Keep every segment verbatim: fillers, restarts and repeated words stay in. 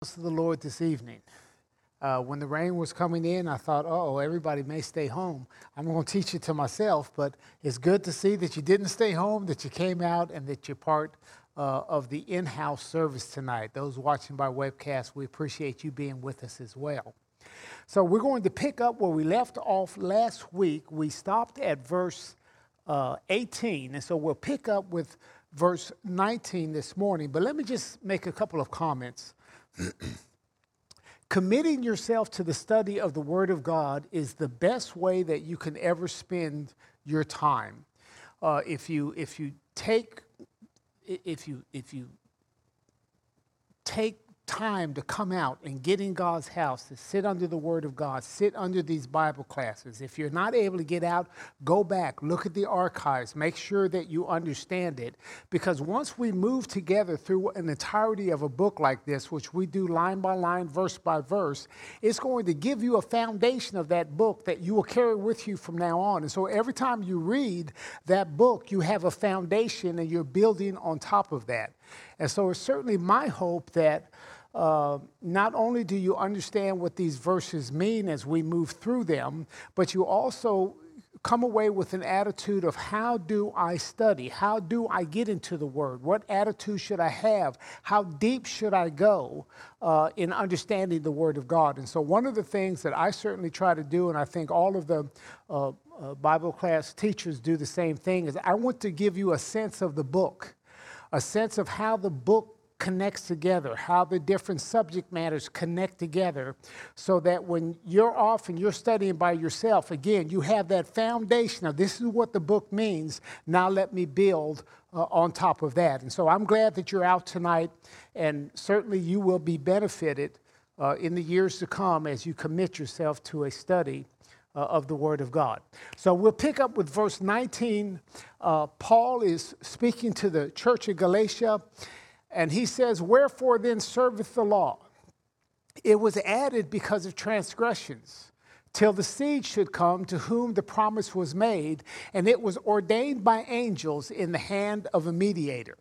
To the Lord this evening. Uh, when the rain was coming in, I thought, oh, everybody may stay home. I'm going to teach it to myself, but it's good to see that you didn't stay home, that you came out, and that you're part uh, of the in-house service tonight. Those watching by webcast, we appreciate you being with us as well. So we're going to pick up where we left off last week. We stopped at verse uh, eighteen, and so we'll pick up with verse nineteen this morning. But let me just make a couple of comments. Committing yourself to the study of the Word of God is the best way that you can ever spend your time. Uh, if you if you take if you if you take time to come out and get in God's house, to sit under the Word of God, sit under these Bible classes. If you're not able to get out, go back, look at the archives, make sure that you understand it. Because once we move together through an entirety of a book like this, which we do line by line, verse by verse, it's going to give you a foundation of that book that you will carry with you from now on. And so every time you read that book, you have a foundation and you're building on top of that. And so it's certainly my hope that Uh, not only do you understand what these verses mean as we move through them, but you also come away with an attitude of how do I study? How do I get into the Word? What attitude should I have? How deep should I go uh, in understanding the Word of God? And so one of the things that I certainly try to do, and I think all of the uh, uh, Bible class teachers do the same thing, is I want to give you a sense of the book, a sense of how the book connects together, how the different subject matters connect together, so that when you're off and you're studying by yourself, again, you have that foundation of this is what the book means, now let me build uh, on top of that. And so I'm glad that you're out tonight, and certainly you will be benefited uh, in the years to come as you commit yourself to a study uh, of the Word of God. So we'll pick up with verse nineteen. Uh, Paul is speaking to the church of Galatia, and he says, "Wherefore then serveth the law? It was added because of transgressions, till the seed should come to whom the promise was made, and it was ordained by angels in the hand of a mediator."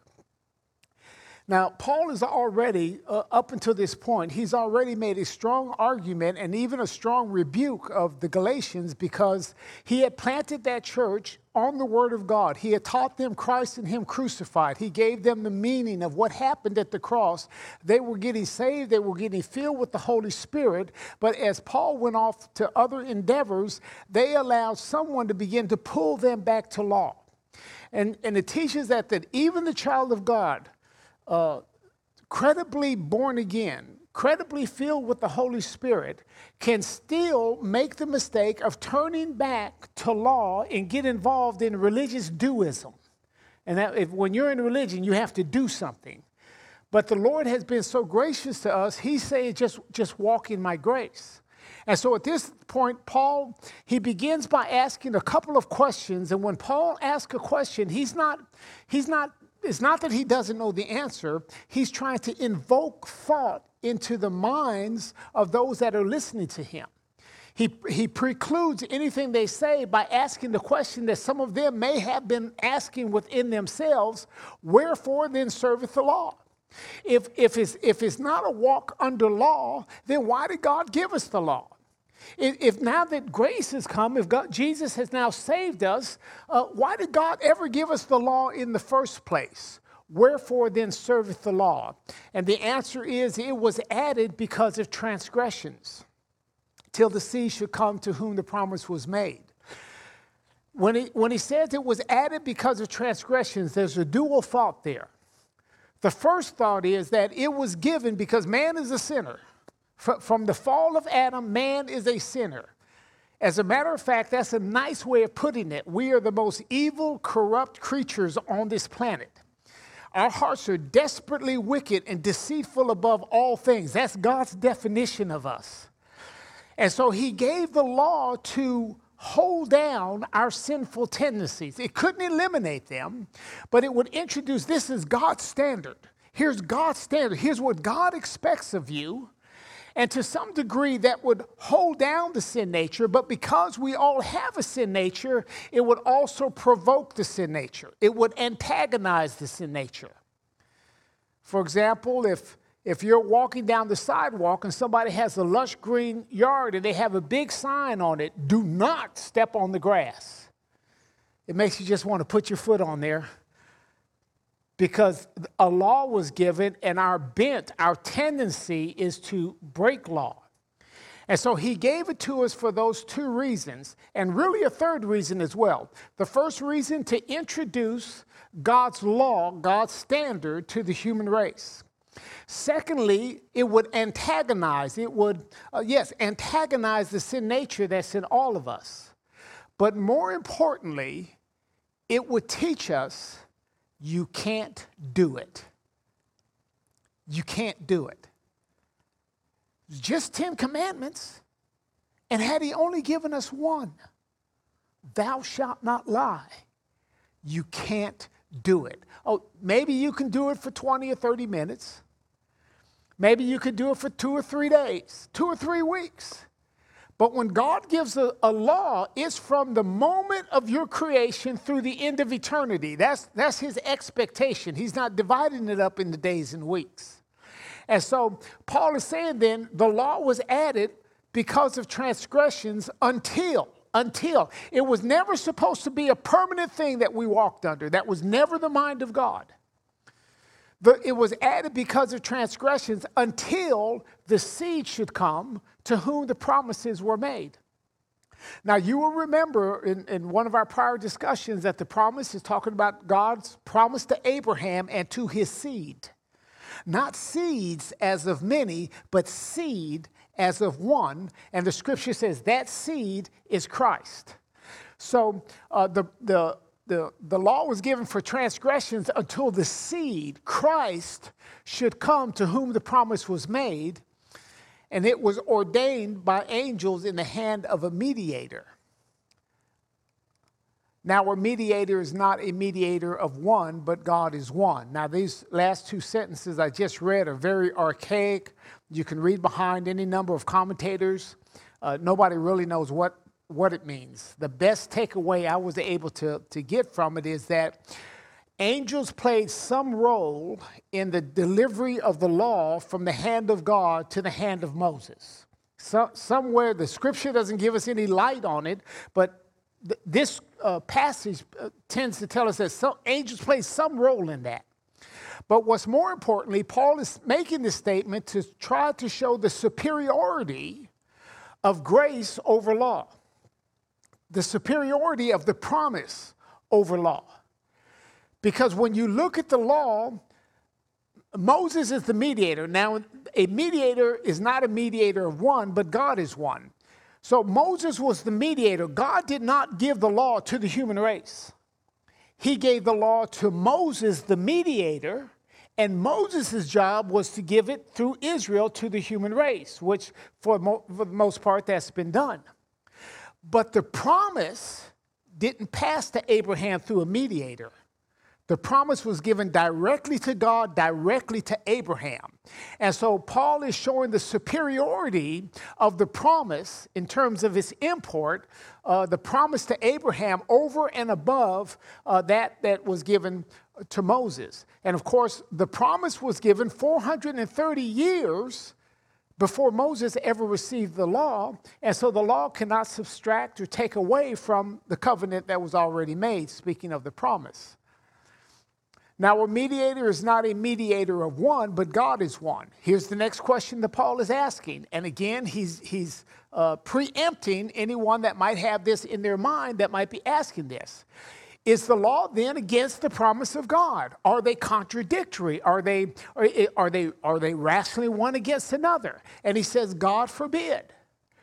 Now, Paul is already, uh, up until this point, he's already made a strong argument and even a strong rebuke of the Galatians, because he had planted that church on the Word of God. He had taught them Christ and Him crucified. He gave them the meaning of what happened at the cross. They were getting saved. They were getting filled with the Holy Spirit. But as Paul went off to other endeavors, they allowed someone to begin to pull them back to law. And, and it teaches that, that even the child of God, Uh, credibly born again, credibly filled with the Holy Spirit, can still make the mistake of turning back to law and get involved in religious doism. And that if, when you're in religion, you have to do something. But the Lord has been so gracious to us, He's saying, just, just walk in my grace. And so at this point, Paul, he begins by asking a couple of questions. And when Paul asks a question, he's not, he's not It's not that he doesn't know the answer. He's trying to invoke thought into the minds of those that are listening to him. He, he precludes anything they say by asking the question that some of them may have been asking within themselves: wherefore then serveth the law? If, if, it's, if it's not a walk under law, then why did God give us the law? If now that grace has come, if God, Jesus has now saved us, uh, why did God ever give us the law in the first place? Wherefore then serveth the law? And the answer is, it was added because of transgressions, till the seed should come to whom the promise was made. When he, when he says it was added because of transgressions, there's a dual thought there. The first thought is that it was given because man is a sinner. From the fall of Adam, man is a sinner. As a matter of fact, that's a nice way of putting it. We are the most evil, corrupt creatures on this planet. Our hearts are desperately wicked and deceitful above all things. That's God's definition of us. And so He gave the law to hold down our sinful tendencies. It couldn't eliminate them, but it would introduce, this is God's standard. Here's God's standard. Here's what God expects of you. And to some degree, that would hold down the sin nature, but because we all have a sin nature, it would also provoke the sin nature. It would antagonize the sin nature. For example, if If you're walking down the sidewalk and somebody has a lush green yard and they have a big sign on it, do not step on the grass. It makes you just want to put your foot on there, because a law was given and our bent, our tendency is to break law. And so he gave it to us for those two reasons, and really a third reason as well. The first reason, to introduce God's law, God's standard to the human race. Secondly, it would antagonize, it would, uh, yes, antagonize the sin nature that's in all of us. But more importantly, it would teach us you can't do it. You can't do it. Just Ten Commandments. And had he only given us one, thou shalt not lie, you can't do it. Oh, maybe you can do it for twenty or thirty minutes. Maybe you could do it for two or three days, two or three weeks. But when God gives a, a law, it's from the moment of your creation through the end of eternity. That's, that's his expectation. He's not dividing it up into days and weeks. And so Paul is saying then the law was added because of transgressions until, until. It was never supposed to be a permanent thing that we walked under. That was never the mind of God. But it was added because of transgressions until the seed should come to whom the promises were made. Now, you will remember in, in one of our prior discussions that the promise is talking about God's promise to Abraham and to his seed. Not seeds as of many, but seed as of one. And the scripture says that seed is Christ. So uh, the, the, the, the law was given for transgressions until the seed, Christ, should come to whom the promise was made. And it was ordained by angels in the hand of a mediator. Now, a mediator is not a mediator of one, but God is one. Now, these last two sentences I just read are very archaic. You can read behind any number of commentators. Uh, nobody really knows what, what it means. The best takeaway I was able to, to get from it is that angels played some role in the delivery of the law from the hand of God to the hand of Moses. So, somewhere, the scripture doesn't give us any light on it, but th- this uh, passage uh, tends to tell us that some angels played some role in that. But what's more importantly, Paul is making this statement to try to show the superiority of grace over law, the superiority of the promise over law. Because when you look at the law, Moses is the mediator. Now, a mediator is not a mediator of one, but God is one. So Moses was the mediator. God did not give the law to the human race. He gave the law to Moses, the mediator, and Moses' job was to give it through Israel to the human race, which for, mo- for the most part, that's been done. But the promise didn't pass to Abraham through a mediator. The promise was given directly to God, directly to Abraham. And so Paul is showing the superiority of the promise in terms of its import, uh, the promise to Abraham over and above uh, that that was given to Moses. And of course, the promise was given four hundred thirty years before Moses ever received the law. And so the law cannot subtract or take away from the covenant that was already made, speaking of the promise. Now, a mediator is not a mediator of one, but God is one. Here's the next question that Paul is asking. And again, he's, he's uh, preempting anyone that might have this in their mind that might be asking this. Is the law then against the promise of God? Are they contradictory? Are they, are, are they, are they rationally one against another? And he says, God forbid.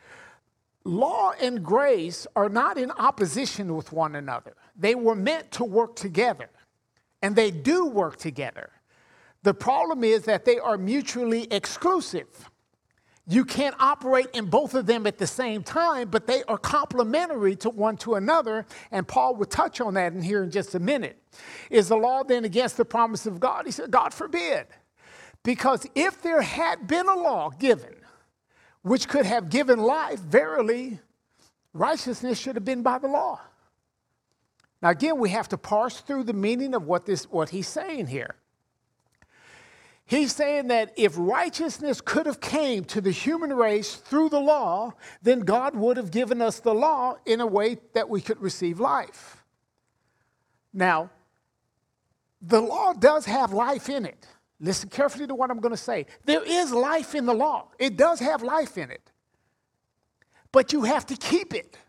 Law and grace are not in opposition with one another. They were meant to work together. And they do work together. The problem is that they are mutually exclusive. You can't operate in both of them at the same time, but they are complementary to one to another. And Paul will touch on that in here in just a minute. Is the law then against the promise of God? He said, God forbid. Because if there had been a law given, which could have given life, verily, righteousness should have been by the law. Now, again, we have to parse through the meaning of what this, what he's saying here. He's saying that if righteousness could have came to the human race through the law, then God would have given us the law in a way that we could receive life. Now, the law does have life in it. Listen carefully to what I'm going to say. There is life in the law. It does have life in it. But you have to keep it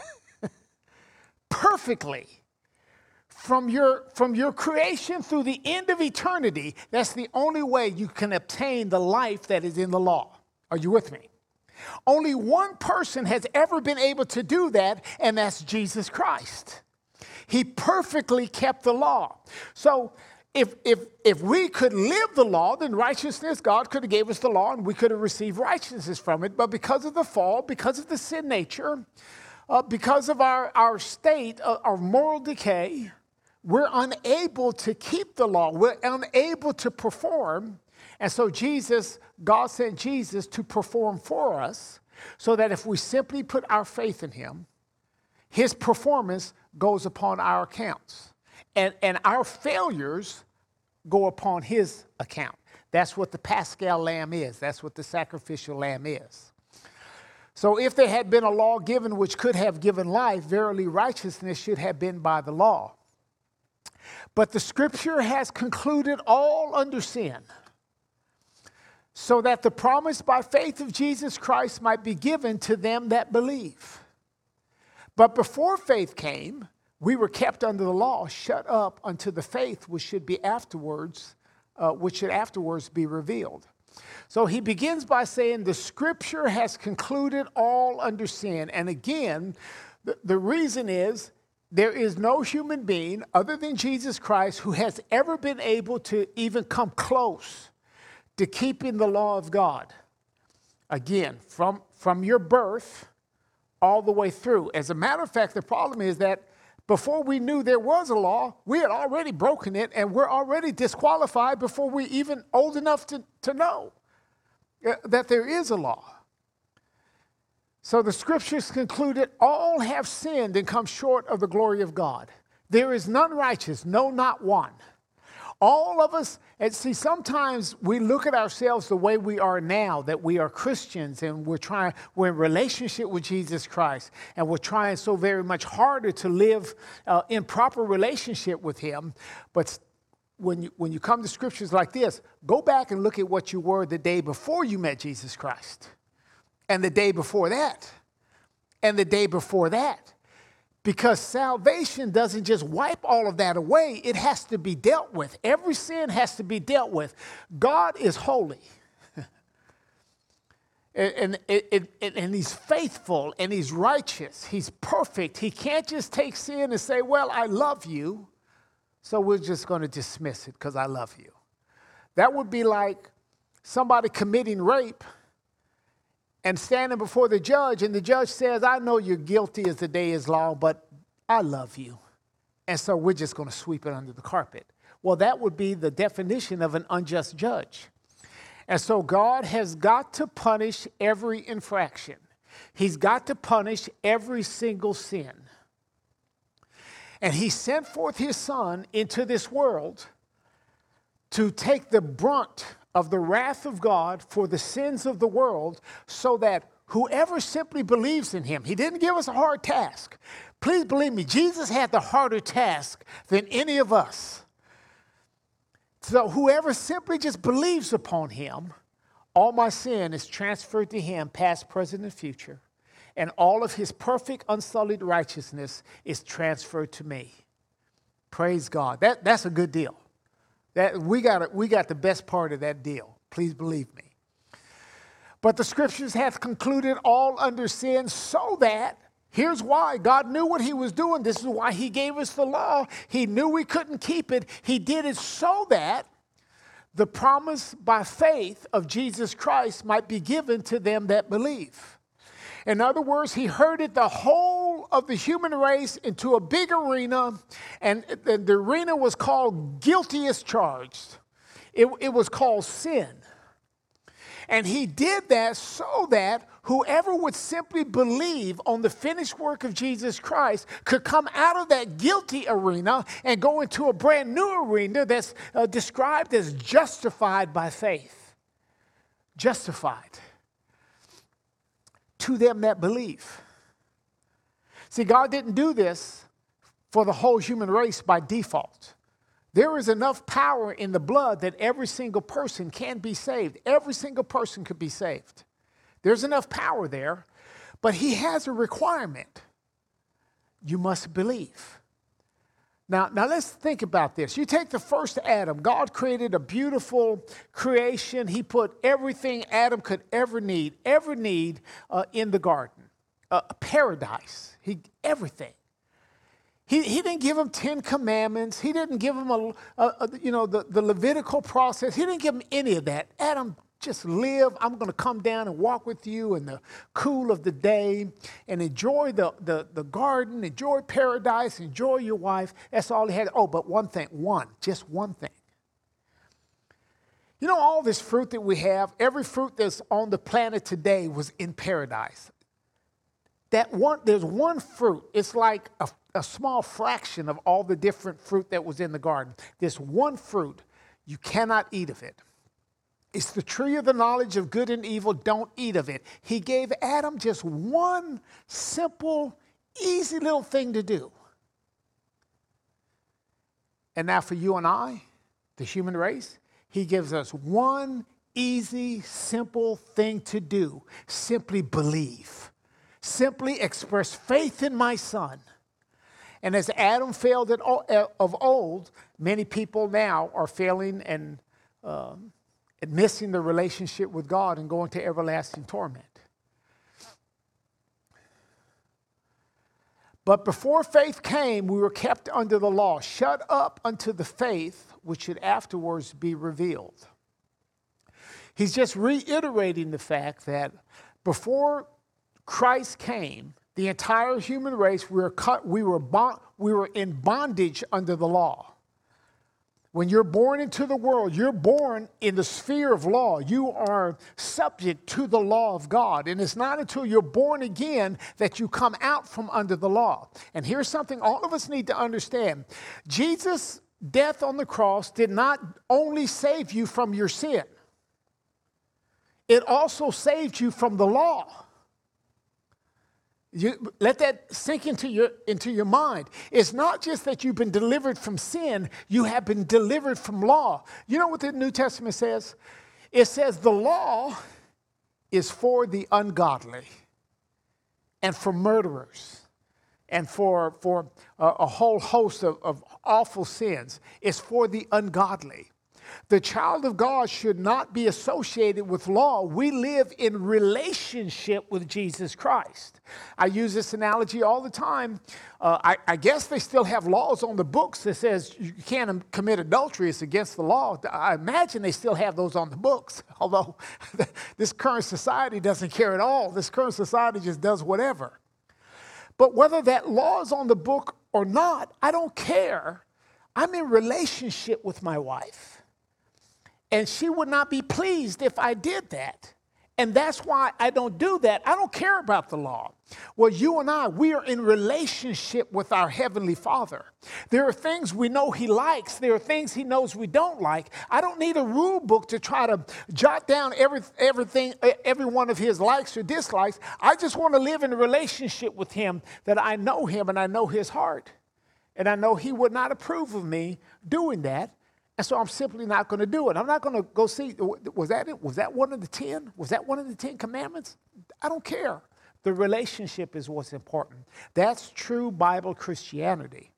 perfectly. From your, from your creation through the end of eternity, that's the only way you can obtain the life that is in the law. Are you with me? Only one person has ever been able to do that, and that's Jesus Christ. He perfectly kept the law. So if, if, if we could live the law, then righteousness, God could have gave us the law, and we could have received righteousness from it. But because of the fall, because of the sin nature, uh, because of our, our state of, of moral decay, we're unable to keep the law. We're unable to perform. And so Jesus, God sent Jesus to perform for us so that if we simply put our faith in him, his performance goes upon our accounts. And, and our failures go upon his account. That's what the Paschal lamb is. That's what the sacrificial lamb is. So if there had been a law given which could have given life, verily righteousness should have been by the law. But the scripture has concluded all under sin, so that the promise by faith of Jesus Christ might be given to them that believe. But before faith came, we were kept under the law, shut up unto the faith which should be afterwards, uh, which should afterwards be revealed. So he begins by saying the scripture has concluded all under sin. And again, the, the reason is, there is no human being other than Jesus Christ who has ever been able to even come close to keeping the law of God. Again, from, from your birth all the way through. As a matter of fact, the problem is that before we knew there was a law, we had already broken it, and we're already disqualified before we're even old enough to, to know that there is a law. So the scriptures concluded, all have sinned and come short of the glory of God. There is none righteous, no, not one. All of us, and see, sometimes we look at ourselves the way we are now, that we are Christians and we're trying, we're in relationship with Jesus Christ, and we're trying so very much harder to live uh, in proper relationship with him. But when you, when you come to scriptures like this, go back and look at what you were the day before you met Jesus Christ. And the day before that, and the day before that. Because salvation doesn't just wipe all of that away. It has to be dealt with. Every sin has to be dealt with. God is holy. and, and, and, and he's faithful, and he's righteous. He's perfect. He can't just take sin and say, well, I love you, so we're just going to dismiss it because I love you. That would be like somebody committing rape and standing before the judge, and the judge says, I know you're guilty as the day is long, but I love you. And so we're just going to sweep it under the carpet. Well, that would be the definition of an unjust judge. And so God has got to punish every infraction. He's got to punish every single sin. And he sent forth his son into this world to take the brunt of the wrath of God for the sins of the world, so that whoever simply believes in him, he didn't give us a hard task. Please believe me, Jesus had the harder task than any of us. So whoever simply just believes upon him, all my sin is transferred to him, past, present, and future. And all of his perfect, unsullied righteousness is transferred to me. Praise God. That, that's a good deal. That we got we got the best part of that deal. Please believe me. But the scriptures have concluded all under sin, so that, here's why. God knew what he was doing. This is why he gave us the law. He knew we couldn't keep it. He did it so that the promise by faith of Jesus Christ might be given to them that believe. In other words, he herded the whole of the human race into a big arena, and the arena was called guilty as charged. It, it was called sin. And he did that so that whoever would simply believe on the finished work of Jesus Christ could come out of that guilty arena and go into a brand new arena that's uh, described as justified by faith. Justified. To them that believe. See, God didn't do this for the whole human race by default. There is enough power in the blood that every single person can be saved. Every single person could be saved. There's enough power there, but he has a requirement. You must believe. Now, now let's think about this. You take the first Adam. God created a beautiful creation. He put everything Adam could ever need, ever need uh, in the garden. Uh, a paradise. He, everything. He, he didn't give him Ten Commandments. He didn't give him a, a, a you know the, the Levitical process. He didn't give him any of that. Adam, just live. I'm going to come down and walk with you in the cool of the day and enjoy the, the, the garden, enjoy paradise, enjoy your wife. That's all he had. Oh, but one thing, one, just one thing. You know, all this fruit that we have, every fruit that's on the planet today was in paradise. That one, there's one fruit. It's like a, a small fraction of all the different fruit that was in the garden. This one fruit, you cannot eat of it. It's the tree of the knowledge of good and evil. Don't eat of it. He gave Adam just one simple, easy little thing to do. And now for you and I, the human race, he gives us one easy, simple thing to do. Simply believe. Simply express faith in my son. And as Adam failed of old, many people now are failing and uh, and missing the relationship with God and going to everlasting torment. But before faith came, we were kept under the law, shut up unto the faith which should afterwards be revealed. He's just reiterating the fact that before Christ came, the entire human race, we were, cut, we were, bond, we were in bondage under the law. When you're born into the world, you're born in the sphere of law. You are subject to the law of God. And it's not until you're born again that you come out from under the law. And here's something all of us need to understand. Jesus' death on the cross did not only save you from your sin. It also saved you from the law. You, let that sink into your, into your mind. It's not just that you've been delivered from sin, you have been delivered from law. You know what the New Testament says? It says the law is for the ungodly and for murderers and for, for a, a whole host of, of awful sins. It's for the ungodly. The child of God should not be associated with law. We live in relationship with Jesus Christ. I use this analogy all the time. Uh, I, I guess they still have laws on the books that says you can't commit adultery. It's against the law. I imagine they still have those on the books, although this current society doesn't care at all. This current society just does whatever. But whether that law is on the book or not, I don't care. I'm in relationship with my wife. And she would not be pleased if I did that. And that's why I don't do that. I don't care about the law. Well, you and I, we are in relationship with our Heavenly Father. There are things we know He likes. There are things He knows we don't like. I don't need a rule book to try to jot down every, everything, every one of His likes or dislikes. I just want to live in a relationship with Him that I know Him and I know His heart. And I know He would not approve of me doing that. And so I'm simply not going to do it. I'm not going to go see, was that it? Was that one of the ten? Was that one of the Ten Commandments? I don't care. The relationship is what's important. That's true Bible Christianity.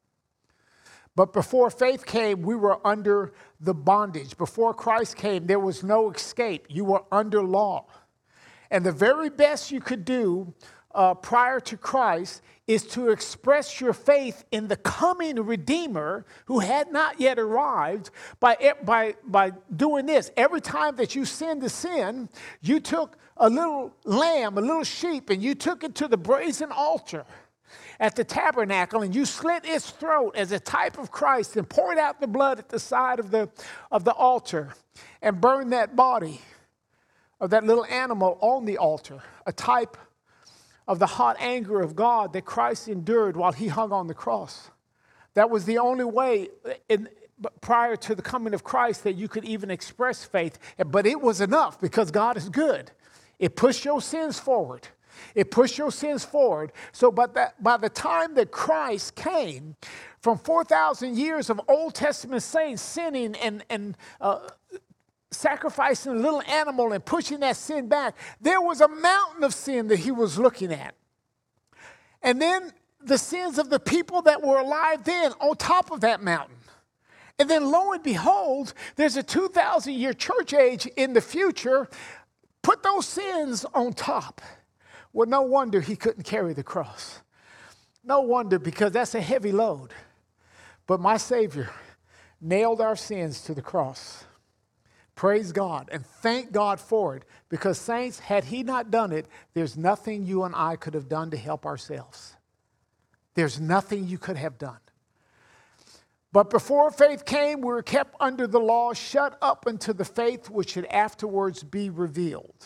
But before faith came, we were under the bondage. Before Christ came, there was no escape. You were under law. And the very best you could do uh, prior to Christ is to express your faith in the coming Redeemer who had not yet arrived by, by, by doing this. Every time that you sinned a sin, you took a little lamb, a little sheep, and you took it to the brazen altar at the tabernacle, and you slit its throat as a type of Christ and poured out the blood at the side of the, of the altar and burned that body of that little animal on the altar, a type of the hot anger of God that Christ endured while he hung on the cross. That was the only way in, prior to the coming of Christ that you could even express faith. But it was enough because God is good. It pushed your sins forward. It pushed your sins forward. So by, that, by the time that Christ came, from four thousand years of Old Testament saints sinning and, and uh, sacrificing a little animal and pushing that sin back, there was a mountain of sin that he was looking at. And then the sins of the people that were alive then on top of that mountain. And then lo and behold, there's a two thousand year church age in the future. Put those sins on top. Well, no wonder he couldn't carry the cross. No wonder, because that's a heavy load. But my Savior nailed our sins to the cross. Praise God and thank God for it. Because saints, had he not done it, there's nothing you and I could have done to help ourselves. There's nothing you could have done. But before faith came, we were kept under the law, shut up unto the faith which should afterwards be revealed.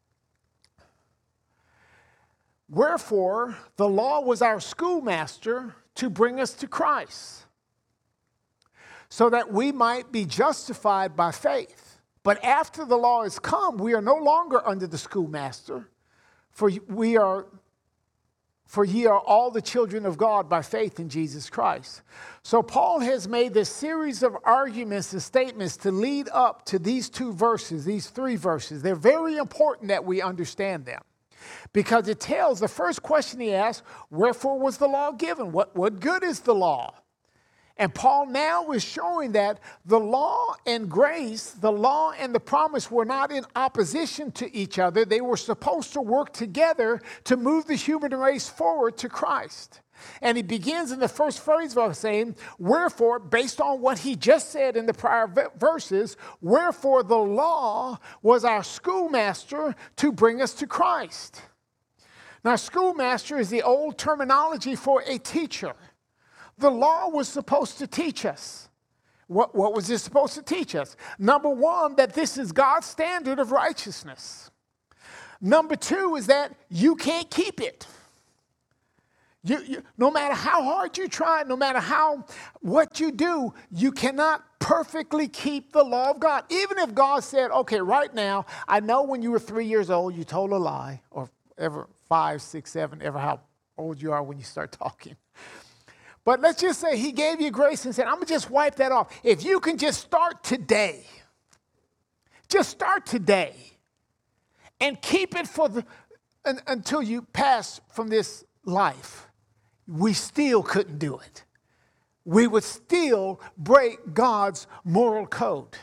Wherefore, the law was our schoolmaster to bring us to Christ, so that we might be justified by faith. But after the law is come, we are no longer under the schoolmaster, for we are For ye are all the children of God by faith in Jesus Christ. So Paul has made this series of arguments and statements to lead up to these two verses, these three verses. They're very important that we understand them. Because it tells, the first question he asks, wherefore was the law given? What, what good is the law? And Paul now is showing that the law and grace, the law and the promise were not in opposition to each other. They were supposed to work together to move the human race forward to Christ. And he begins in the first phrase by saying, wherefore, based on what he just said in the prior verses, wherefore the law was our schoolmaster to bring us to Christ. Now, schoolmaster is the old terminology for a teacher. The law was supposed to teach us. What, what was it supposed to teach us? Number one, that this is God's standard of righteousness. Number two is that you can't keep it. You, you, no matter how hard you try, no matter how what you do, you cannot perfectly keep the law of God. Even if God said, okay, right now, I know when you were three years old, you told a lie, or ever five, six, seven, ever how old you are when you start talking. But let's just say he gave you grace and said, I'm going to just wipe that off. If you can just start today, just start today and keep it for the un, until you pass from this life, we still couldn't do it. We would still break God's moral code.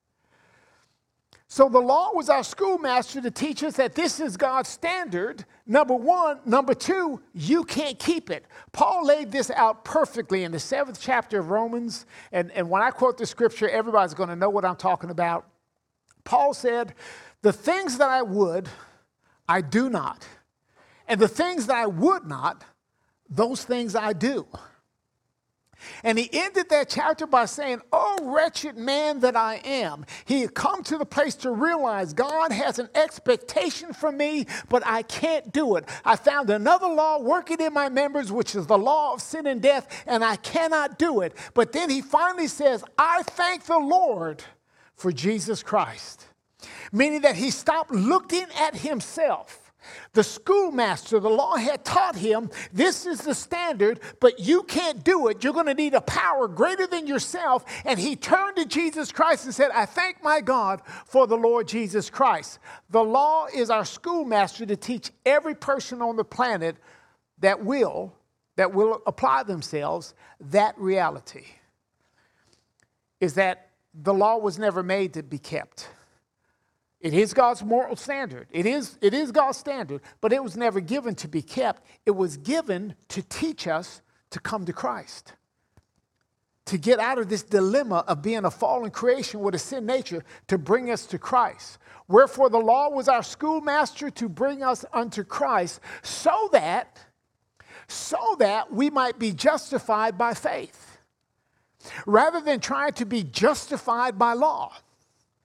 So the law was our schoolmaster to teach us that this is God's standard, number one. Number two, you can't keep it. Paul laid this out perfectly in the seventh chapter of Romans. And, and when I quote the scripture, everybody's going to know what I'm talking about. Paul said, the things that I would, I do not. And the things that I would not, those things I do. And he ended that chapter by saying, oh, wretched man that I am. He had come to the place to realize God has an expectation from me, but I can't do it. I found another law working in my members, which is the law of sin and death, and I cannot do it. But then he finally says, I thank the Lord for Jesus Christ. Meaning that he stopped looking at himself. The schoolmaster, the law had taught him, this is the standard, but you can't do it. You're going to need a power greater than yourself. And he turned to Jesus Christ and said, I thank my God for the Lord Jesus Christ. The law is our schoolmaster to teach every person on the planet that will, that will apply themselves, that reality. Is that the law was never made to be kept. It is God's moral standard. It is, it is God's standard, but it was never given to be kept. It was given to teach us to come to Christ, to get out of this dilemma of being a fallen creation with a sin nature, to bring us to Christ. Wherefore the law was our schoolmaster to bring us unto Christ, so that, so that we might be justified by faith, rather than trying to be justified by law.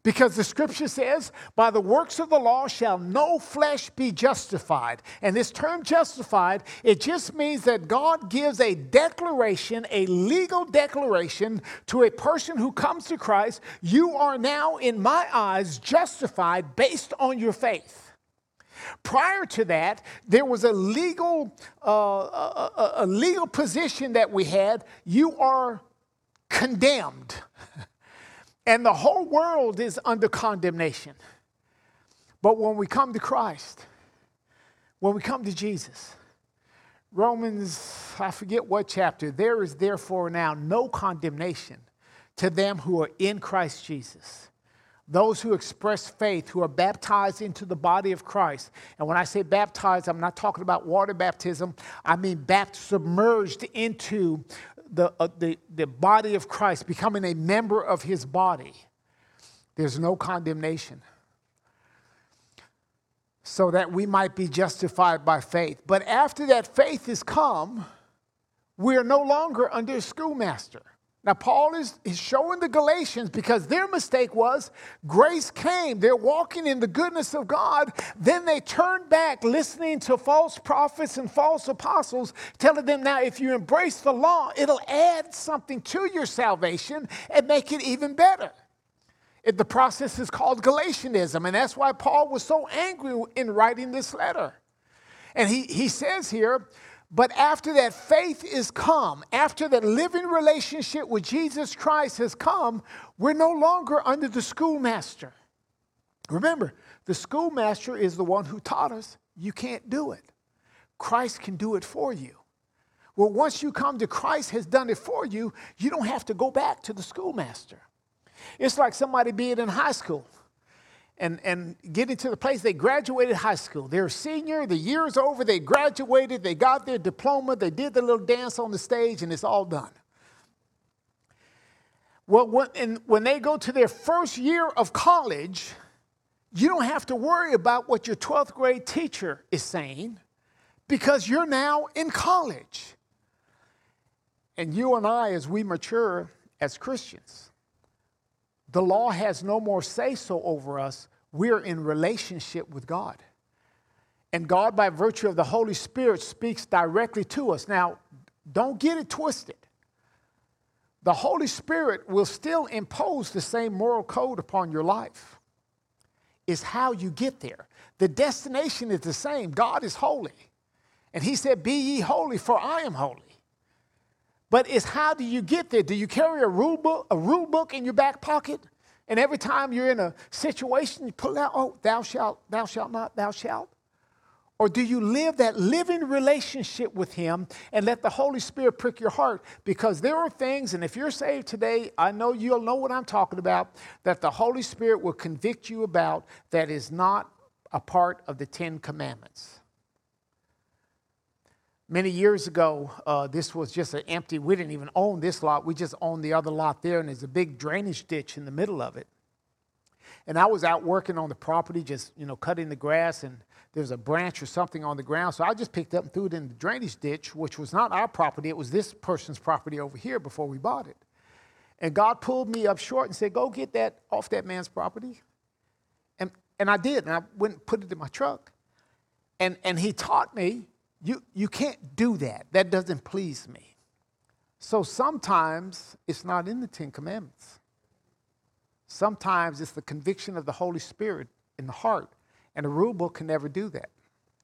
Because the scripture says, by the works of the law shall no flesh be justified. And this term justified, it just means that God gives a declaration, a legal declaration to a person who comes to Christ. You are now, in my eyes, justified based on your faith. Prior to that, there was a legal, uh, a, a legal position that we had. You are condemned. And the whole world is under condemnation. But when we come to Christ, when we come to Jesus, Romans, I forget what chapter, there is therefore now no condemnation to them who are in Christ Jesus. Those who express faith, who are baptized into the body of Christ. And when I say baptized, I'm not talking about water baptism. I mean baptized, submerged into The, uh, the, the body of Christ, becoming a member of his body. There's no condemnation. So that we might be justified by faith. But after that faith has come, we are no longer under a schoolmaster. Now, Paul is, is showing the Galatians, because their mistake was grace came. They're walking in the goodness of God. Then they turned back listening to false prophets and false apostles, telling them, now, if you embrace the law, it'll add something to your salvation and make it even better. It, the process is called Galatianism, and that's why Paul was so angry in writing this letter. And he, he says here, but after that faith is come, after that living relationship with Jesus Christ has come, we're no longer under the schoolmaster. Remember, the schoolmaster is the one who taught us you can't do it. Christ can do it for you. Well, once you come to Christ has done it for you, you don't have to go back to the schoolmaster. It's like somebody being in high school. And, and getting to the place, they graduated high school. They're a senior, the year's over, they graduated, they got their diploma, they did the little dance on the stage, and it's all done. Well, when, and when they go to their first year of college, you don't have to worry about what your twelfth grade teacher is saying, because you're now in college. And you and I, as we mature as Christians, the law has no more say-so over us. We're in relationship with God. And God, by virtue of the Holy Spirit, speaks directly to us. Now, don't get it twisted. The Holy Spirit will still impose the same moral code upon your life. It's how you get there. The destination is the same. God is holy. And he said, be ye holy, for I am holy. But it's how do you get there? Do you carry a rule book, a rule book in your back pocket? And every time you're in a situation, you pull out, oh, thou shalt, thou shalt not, thou shalt? Or do you live that living relationship with him and let the Holy Spirit prick your heart? Because there are things, and if you're saved today, I know you'll know what I'm talking about, that the Holy Spirit will convict you about that is not a part of the Ten Commandments. Many years ago, uh, this was just an empty, we didn't even own this lot. We just owned the other lot there, and there's a big drainage ditch in the middle of it. And I was out working on the property, just, you know, cutting the grass, and there's a branch or something on the ground. So I just picked up and threw it in the drainage ditch, which was not our property. It was this person's property over here before we bought it. And God pulled me up short and said, go get that off that man's property. And, and I did, and I went and put it in my truck. And, and he taught me, You, you can't do that. That doesn't please me. So sometimes it's not in the Ten Commandments. Sometimes it's the conviction of the Holy Spirit in the heart. And a rule book can never do that.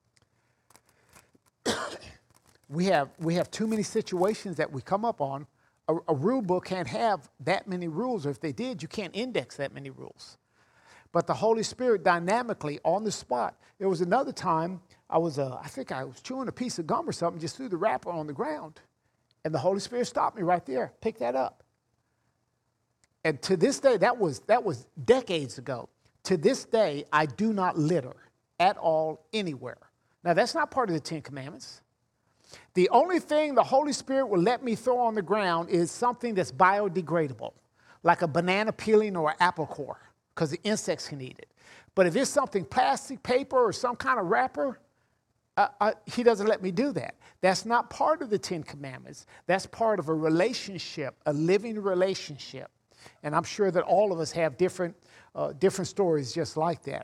we have, we have too many situations that we come up on. A, a rule book can't have that many rules. Or if they did, you can't index that many rules. But the Holy Spirit dynamically on the spot. There was another time I was, uh, I think I was chewing a piece of gum or something, just threw the wrapper on the ground. And the Holy Spirit stopped me right there, pick that up. And to this day, that was, that was decades ago. To this day, I do not litter at all anywhere. Now, that's not part of the Ten Commandments. The only thing the Holy Spirit will let me throw on the ground is something that's biodegradable, like a banana peeling or an apple core, because the insects can eat it. But if it's something plastic, paper, or some kind of wrapper, uh, uh, he doesn't let me do that. That's not part of the Ten Commandments. That's part of a relationship, a living relationship. And I'm sure that all of us have different uh, different stories just like that.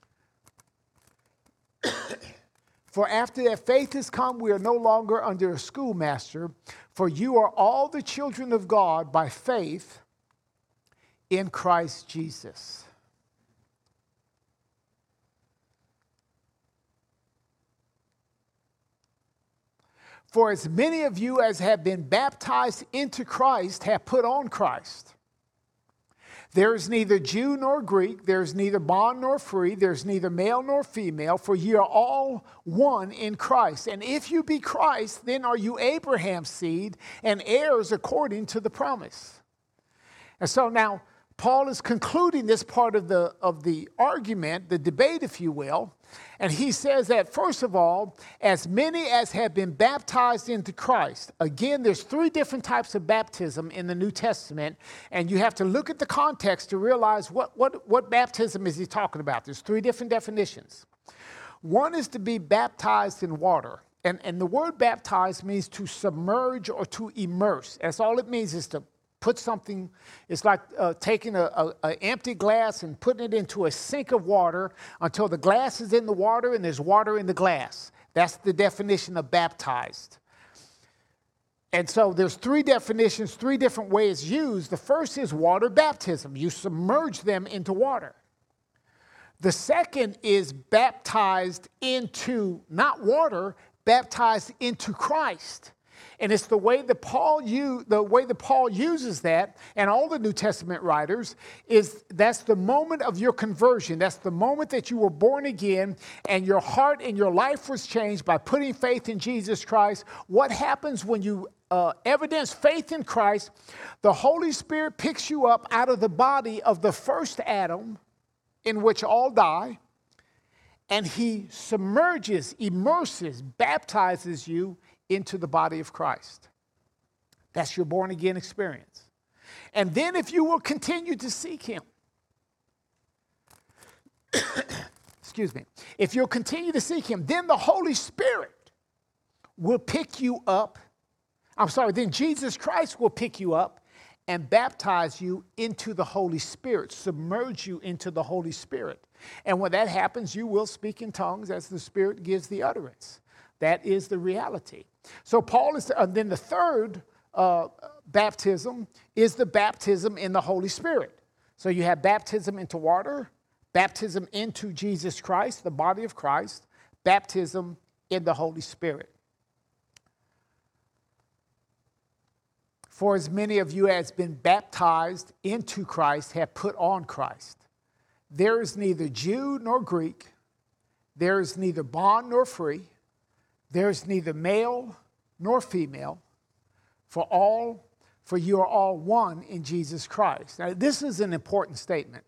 For after that faith has come, we are no longer under a schoolmaster, for you are all the children of God by faith in Christ Jesus. For as many of you as have been baptized into Christ have put on Christ. There is neither Jew nor Greek, there is neither bond nor free, there is neither male nor female, for ye are all one in Christ. And if you be Christ, then are you Abraham's seed and heirs according to the promise. And so now Paul is concluding this part of the, of the argument, the debate, if you will. And he says that, first of all, as many as have been baptized into Christ. Again, there's three different types of baptism in the New Testament, and you have to look at the context to realize what, what, what baptism is he talking about. There's three different definitions. One is to be baptized in water. And, and the word baptized means to submerge or to immerse. That's all it means, is to put something. It's like uh, taking an empty glass and putting it into a sink of water until the glass is in the water and there's water in the glass. That's the definition of baptized. And so there's three definitions, three different ways used. The first is water baptism. You submerge them into water. The second is baptized into, not water, baptized into Christ. And it's the way that Paul u- the way that Paul uses that, and all the New Testament writers, is that's the moment of your conversion. That's the moment that you were born again and your heart and your life was changed by putting faith in Jesus Christ. What happens when you uh, evidence faith in Christ? The Holy Spirit picks you up out of the body of the first Adam, in which all die, and he submerges, immerses, baptizes you into the body of Christ. That's your born again experience. And then if you will continue to seek him, excuse me, if you'll continue to seek him, then the Holy Spirit will pick you up. I'm sorry, then Jesus Christ will pick you up and baptize you into the Holy Spirit, submerge you into the Holy Spirit. And when that happens, you will speak in tongues as the Spirit gives the utterance. That is the reality. So Paul is, uh, then the third uh, baptism is the baptism in the Holy Spirit. So you have baptism into water, baptism into Jesus Christ, the body of Christ, baptism in the Holy Spirit. For as many of you as been baptized into Christ have put on Christ. There is neither Jew nor Greek, there is neither bond nor free, there is neither male nor female, for all, for you are all one in Jesus Christ. Now, this is an important statement.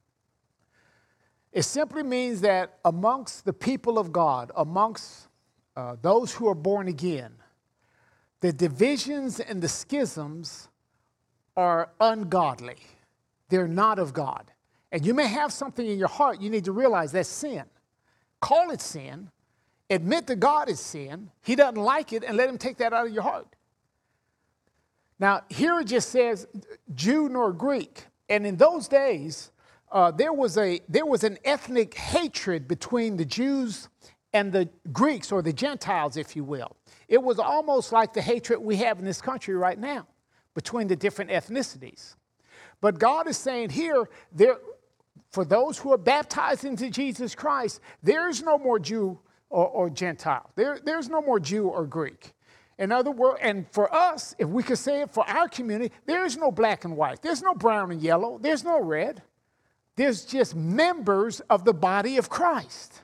It simply means that amongst the people of God, amongst uh, those who are born again, the divisions and the schisms are ungodly. They're not of God. And you may have something in your heart, you need to realize that's sin. Call it sin. Admit that God is sin. He doesn't like it, and let him take that out of your heart. Now, here it just says Jew nor Greek. And in those days, uh, there was a there was an ethnic hatred between the Jews and the Greeks, or the Gentiles, if you will. It was almost like the hatred we have in this country right now between the different ethnicities. But God is saying here, there, for those who are baptized into Jesus Christ, there is no more Jew Or, or Gentile. There, there's no more Jew or Greek. In other words, and for us, if we could say it for our community, there is no black and white. There's no brown and yellow. There's no red. There's just members of the body of Christ.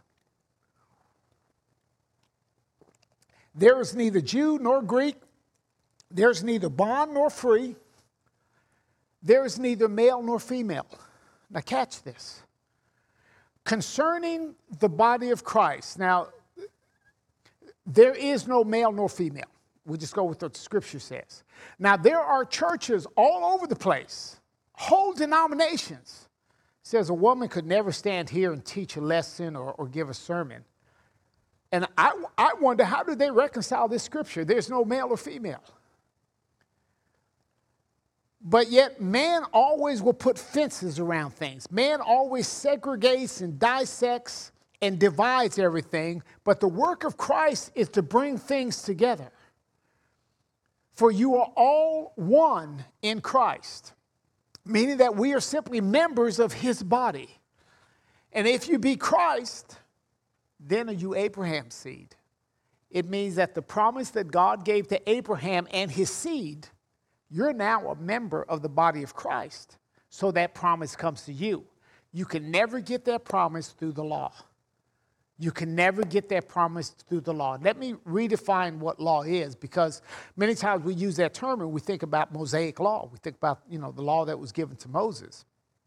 There is neither Jew nor Greek. There's neither bond nor free. There is neither male nor female. Now catch this. Concerning the body of Christ, now, there is no male nor female. We'll just go with what the scripture says. Now, there are churches all over the place, whole denominations. It says a woman could never stand here and teach a lesson or, or give a sermon. And I, I wonder, how do they reconcile this scripture? There's no male or female. But yet man always will put fences around things. Man always segregates and dissects and divides everything. But the work of Christ is to bring things together. For you are all one in Christ, meaning that we are simply members of his body. And if you be Christ, then are you Abraham's seed. It means that the promise that God gave to Abraham and his seed, you're now a member of the body of Christ. So that promise comes to you. You can never get that promise through the law. You can never get that promise through the law. Let me redefine what law is, because many times we use that term and we think about Mosaic law. We think about, you know, the law that was given to Moses.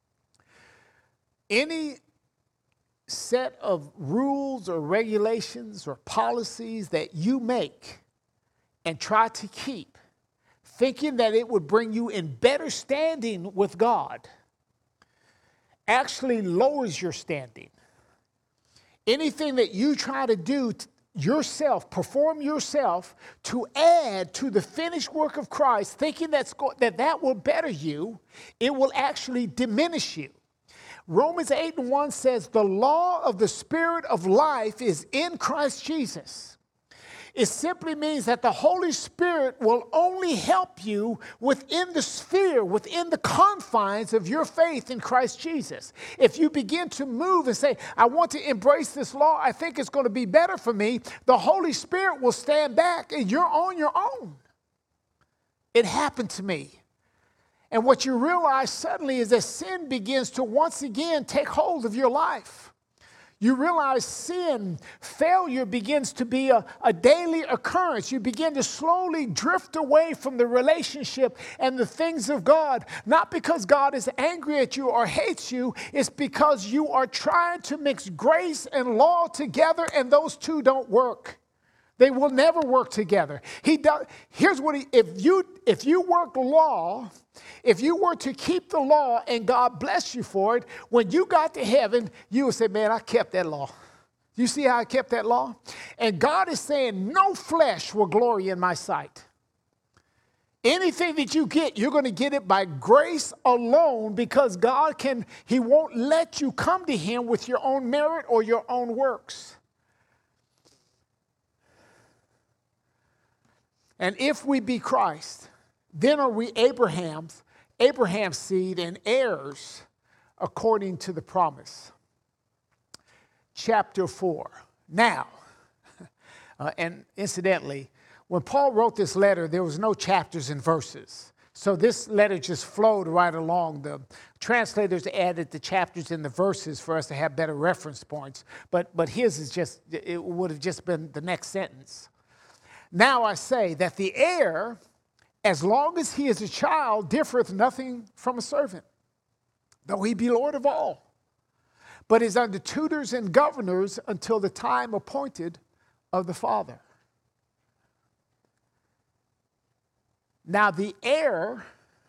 Any set of rules or regulations or policies that you make and try to keep, thinking that it would bring you in better standing with God, actually lowers your standing. Anything that you try to do yourself, perform yourself to add to the finished work of Christ, thinking that's go- that that will better you, it will actually diminish you. Romans eight and one says the law of the Spirit of life is in Christ Jesus. It simply means that the Holy Spirit will only help you within the sphere, within the confines of your faith in Christ Jesus. If you begin to move and say, I want to embrace this law, I think it's going to be better for me, the Holy Spirit will stand back and you're on your own. It happened to me. And what you realize suddenly is that sin begins to once again take hold of your life. You realize sin, failure begins to be a, a daily occurrence. You begin to slowly drift away from the relationship and the things of God, not because God is angry at you or hates you, it's because you are trying to mix grace and law together, and those two don't work. They will never work together. He does. Here's what he, if you, if you work law, if you were to keep the law and God bless you for it, when you got to heaven, you would say, man, I kept that law. You see how I kept that law? And God is saying, no flesh will glory in my sight. Anything that you get, you're going to get it by grace alone, because God can, he won't let you come to him with your own merit or your own works. And if we be Christ, then are we Abraham's, Abraham's seed and heirs according to the promise. Chapter four. Now, uh, and incidentally, when Paul wrote this letter, there was no chapters and verses. So this letter just flowed right along. The translators added the chapters and the verses for us to have better reference points. But, but his is just, it would have just been the next sentence. Now I say that the heir, as long as he is a child, differeth nothing from a servant, though he be Lord of all, but is under tutors and governors until the time appointed of the Father. Now the heir,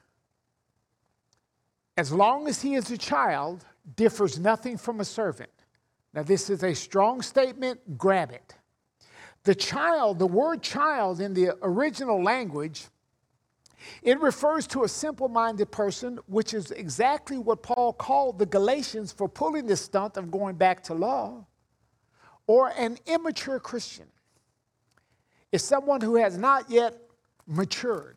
as long as he is a child, differs nothing from a servant. Now this is a strong statement, grab it. The child, the word child in the original language, it refers to a simple-minded person, which is exactly what Paul called the Galatians for pulling this stunt of going back to law, or an immature Christian. It's someone who has not yet matured.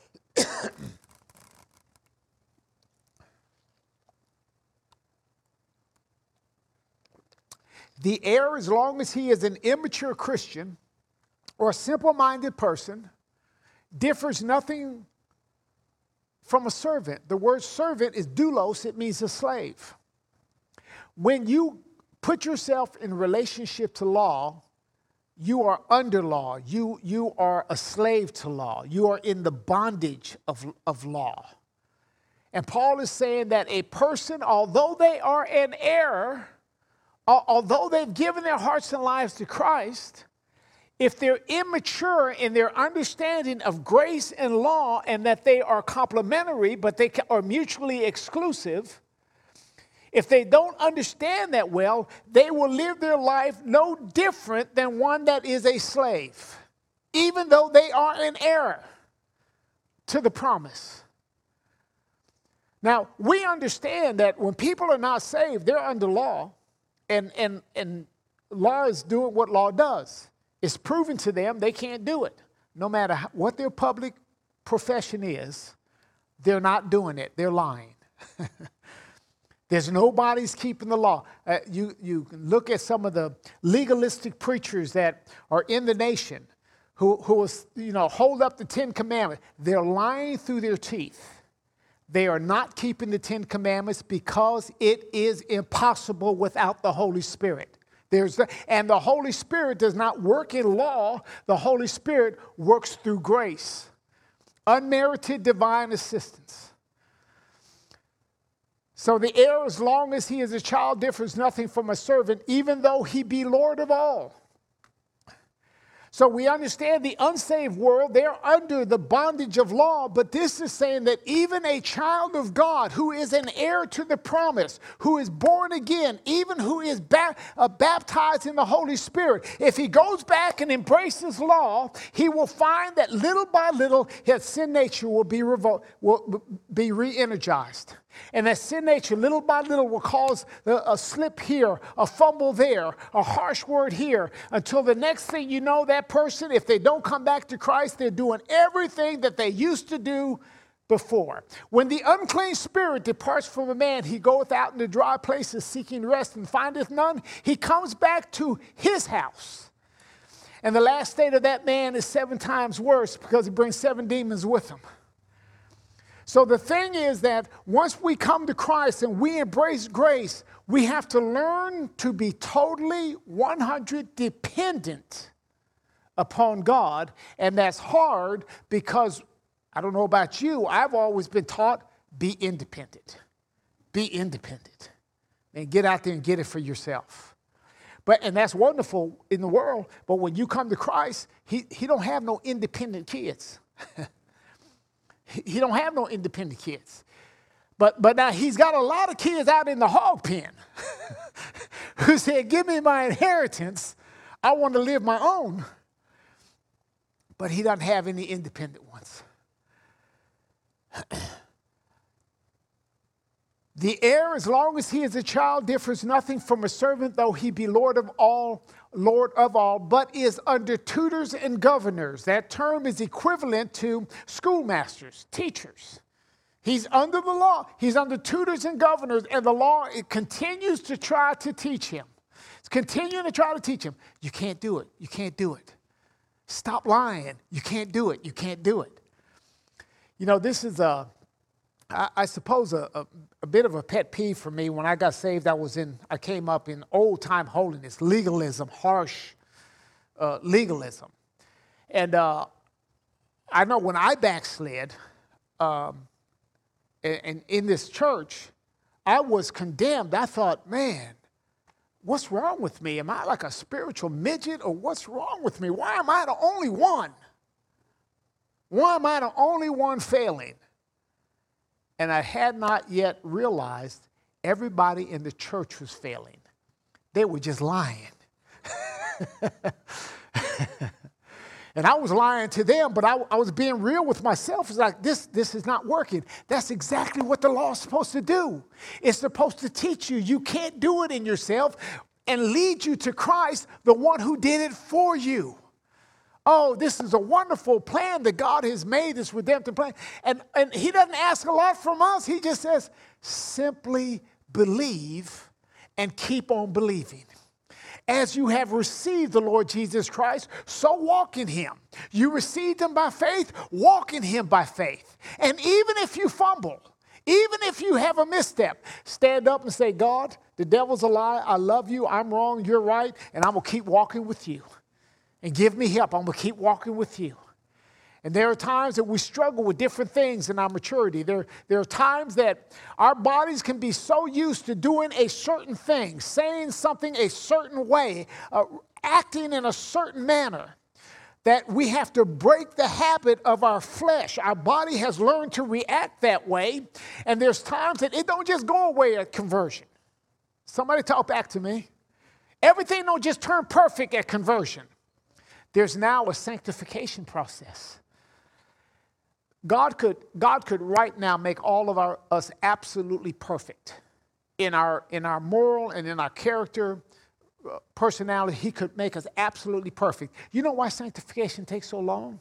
The heir, as long as he is an immature Christian or a simple-minded person, differs nothing from a servant. The word servant is doulos. It means a slave. When you put yourself in relationship to law, you are under law. You, you are a slave to law. You are in the bondage of, of law. And Paul is saying that a person, although they are in error, although they've given their hearts and lives to Christ, if they're immature in their understanding of grace and law, and that they are complementary, but they are mutually exclusive, if they don't understand that well, they will live their life no different than one that is a slave, even though they are in error to the promise. Now, we understand that when people are not saved, they're under law, and, and, and law is doing what law does. It's proven to them they can't do it. No matter how, what their public profession is, they're not doing it. They're lying. There's nobody's keeping the law. Uh, you, you can look at some of the legalistic preachers that are in the nation who, who is, you know, hold up the Ten Commandments. They're lying through their teeth. They are not keeping the Ten Commandments because it is impossible without the Holy Spirit. There's the, and the Holy Spirit does not work in law. The Holy Spirit works through grace. Unmerited divine assistance. So the heir, as long as he is a child, differs nothing from a servant, even though he be Lord of all. So we understand the unsaved world, they're under the bondage of law, but this is saying that even a child of God who is an heir to the promise, who is born again, even who is ba- uh, baptized in the Holy Spirit, if he goes back and embraces law, he will find that little by little his sin nature will be, revol- will be re-energized. And that sin nature, little by little, will cause a slip here, a fumble there, a harsh word here, until the next thing you know, that person, if they don't come back to Christ, they're doing everything that they used to do before. When the unclean spirit departs from a man, he goeth out into dry places seeking rest and findeth none. He comes back to his house. And the last state of that man is seven times worse because he brings seven demons with him. So the thing is that once we come to Christ and we embrace grace, we have to learn to be totally one hundred dependent upon God. And that's hard because, I don't know about you, I've always been taught, be independent. Be independent. And get out there and get it for yourself. But, and that's wonderful in the world, but when you come to Christ, he, he don't have no independent kids. He don't have no independent kids. But, but now he's got a lot of kids out in the hog pen who said, give me my inheritance. I want to live my own. But he doesn't have any independent ones. The heir, as long as he is a child, differs nothing from a servant, though he be Lord of all, Lord of all, but is under tutors and governors. That term is equivalent to schoolmasters, teachers. He's under the law. He's under tutors and governors, and the law, it continues to try to teach him. It's continuing to try to teach him. You can't do it. You can't do it. Stop lying. You can't do it. You can't do it. You know, this is a... I, I suppose a, a, a bit of a pet peeve for me. When I got saved, I was in, I came up in old-time holiness, legalism, harsh uh, legalism. And uh, I know when I backslid, um, and, and in this church, I was condemned. I thought, man, what's wrong with me? Am I like a spiritual midget, or what's wrong with me? Why am I the only one? Why am I the only one failing? And I had not yet realized everybody in the church was failing. They were just lying. And I was lying to them, but I, I was being real with myself. It's like, this, this is not working. That's exactly what the law is supposed to do. It's supposed to teach you. You can't do it in yourself and lead you to Christ, the one who did it for you. Oh, this is a wonderful plan that God has made, this redemptive plan. And, and he doesn't ask a lot from us. He just says, simply believe and keep on believing. As you have received the Lord Jesus Christ, so walk in him. You received him by faith, walk in him by faith. And even if you fumble, even if you have a misstep, stand up and say, God, the devil's a lie. I love you. I'm wrong. You're right. And I'm going to keep walking with you. And give me help. I'm going to keep walking with you. And there are times that we struggle with different things in our maturity. There, there are times that our bodies can be so used to doing a certain thing, saying something a certain way, uh, acting in a certain manner, that we have to break the habit of our flesh. Our body has learned to react that way. And there's times that it don't just go away at conversion. Somebody talk back to me. Everything don't just turn perfect at conversion. There's now a sanctification process. God could, God could right now make all of our, us absolutely perfect in our, in our moral and in our character, uh, personality. He could make us absolutely perfect. You know why sanctification takes so long?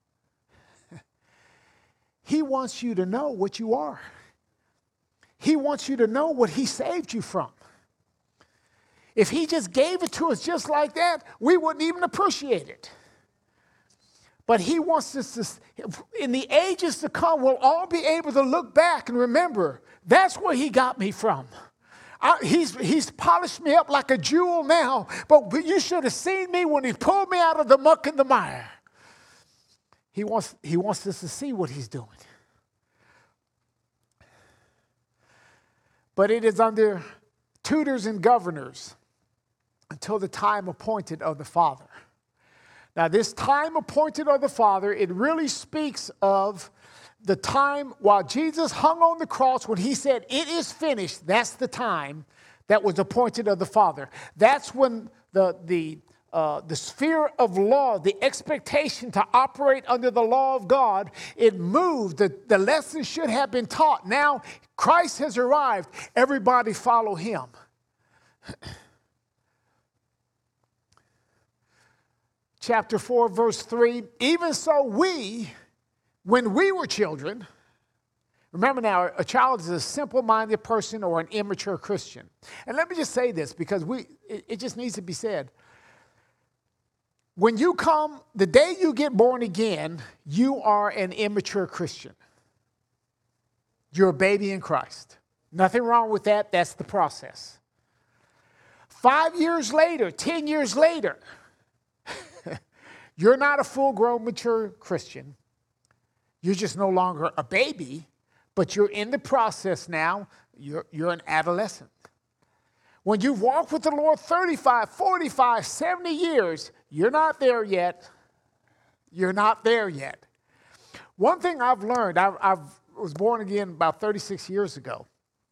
He wants you to know what you are. He wants you to know what he saved you from. If he just gave it to us just like that, we wouldn't even appreciate it. But he wants us to, in the ages to come, we'll all be able to look back and remember, that's where he got me from. I, he's, he's polished me up like a jewel now, but you should have seen me when he pulled me out of the muck and the mire. He wants, he wants us to see what he's doing. But it is under tutors and governors until the time appointed of the Father. Now, this time appointed of the Father, it really speaks of the time while Jesus hung on the cross when he said, it is finished. That's the time that was appointed of the Father. That's when the, the, uh, the sphere of law, the expectation to operate under the law of God, it moved. The, the lesson should have been taught. Now, Christ has arrived. Everybody follow him. Chapter four, verse three, even so we, when we were children, remember now, a child is a simple-minded person or an immature Christian. And let me just say this, because we it, it just needs to be said. When you come, the day you get born again, you are an immature Christian. You're a baby in Christ. Nothing wrong with that. That's the process. Five years later, ten years later, you're not a full-grown, mature Christian. You're just no longer a baby, but you're in the process now. You're, you're an adolescent. When you've walked with the Lord thirty-five, forty-five, seventy years, you're not there yet. You're not there yet. One thing I've learned, I I've, was born again about thirty-six years ago.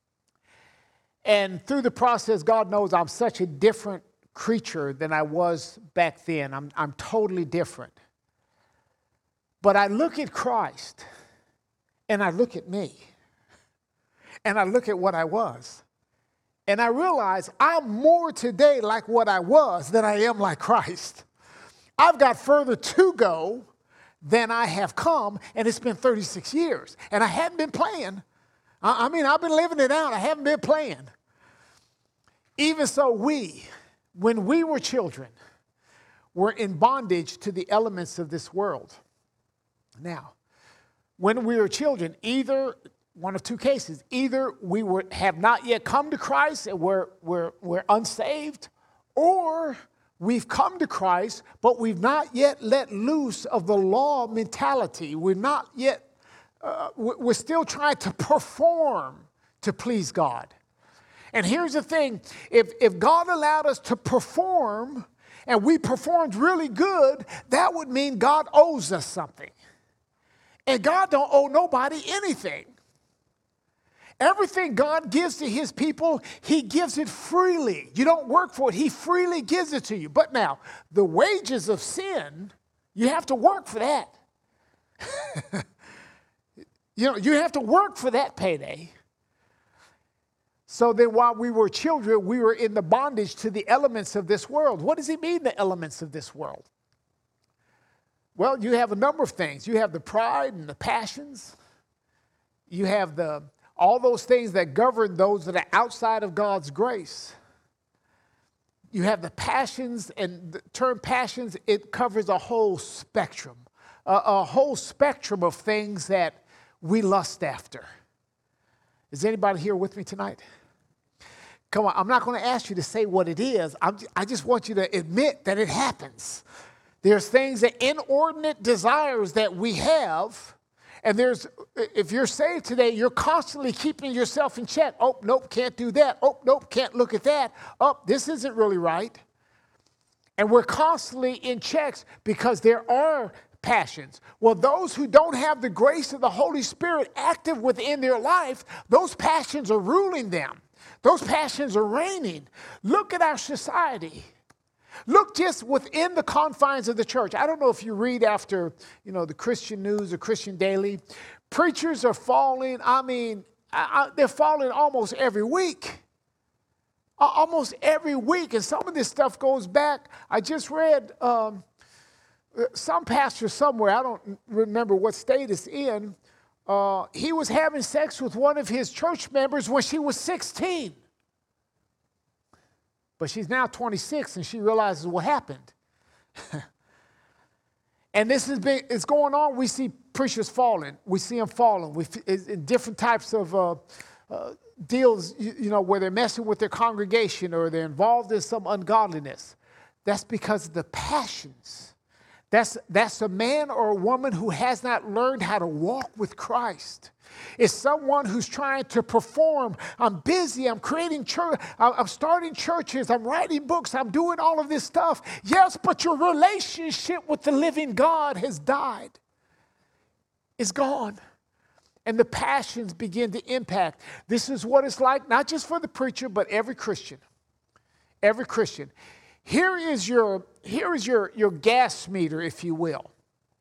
And through the process, God knows I'm such a different creature than I was back then. I'm, I'm totally different. But I look at Christ, and I look at me, and I look at what I was, and I realize I'm more today like what I was than I am like Christ. I've got further to go than I have come, and it's been thirty-six years, and I haven't been playing. I, I mean, I've been living it out. I haven't been playing. Even so, we, when we were children, were in bondage to the elements of this world. Now, when we were children, either, one of two cases, either we were, have not yet come to Christ and we're, we're, we're unsaved, or we've come to Christ, but we've not yet let loose of the law mentality. We're not yet, uh, we're still trying to perform to please God. And here's the thing, if, if God allowed us to perform and we performed really good, that would mean God owes us something. And God don't owe nobody anything. Everything God gives to his people, he gives it freely. You don't work for it. He freely gives it to you. But now, the wages of sin, you have to work for that. You know, you have to work for that payday. So then while we were children, we were in the bondage to the elements of this world. What does he mean, the elements of this world? Well, you have a number of things. You have the pride and the passions. You have the all those things that govern those that are outside of God's grace. You have the passions, and the term passions, it covers a whole spectrum, a, a whole spectrum of things that we lust after. Is anybody here with me tonight? Come on, I'm not going to ask you to say what it is. I'm, I just want you to admit that it happens. There's things, that inordinate desires that we have, and there's, if you're saved today, you're constantly keeping yourself in check. Oh, nope, can't do that. Oh, nope, can't look at that. Oh, this isn't really right. And we're constantly in checks because there are passions. Well, those who don't have the grace of the Holy Spirit active within their life, those passions are ruling them. Those passions are reigning. Look at our society. Look just within the confines of the church. I don't know if you read after, you know, the Christian News or Christian Daily. Preachers are falling. I mean, I, I, they're falling almost every week. Uh, almost every week. And some of this stuff goes back. I just read um, some pastor somewhere, I don't remember what state it's in, uh, he was having sex with one of his church members when she was sixteen. But she's now twenty-six and she realizes what happened. And this has been, it's going on. We see preachers falling. We see them falling. We in different types of uh, uh, deals, you, you know, where they're messing with their congregation or they're involved in some ungodliness. That's because of the passions. That's, that's a man or a woman who has not learned how to walk with Christ. It's someone who's trying to perform. I'm busy. I'm creating church. I'm starting churches. I'm writing books. I'm doing all of this stuff. Yes, but your relationship with the living God has died. It's gone. And the passions begin to impact. This is what it's like, not just for the preacher, but every Christian. Every Christian. Here is your, here is your, your gas meter, if you will.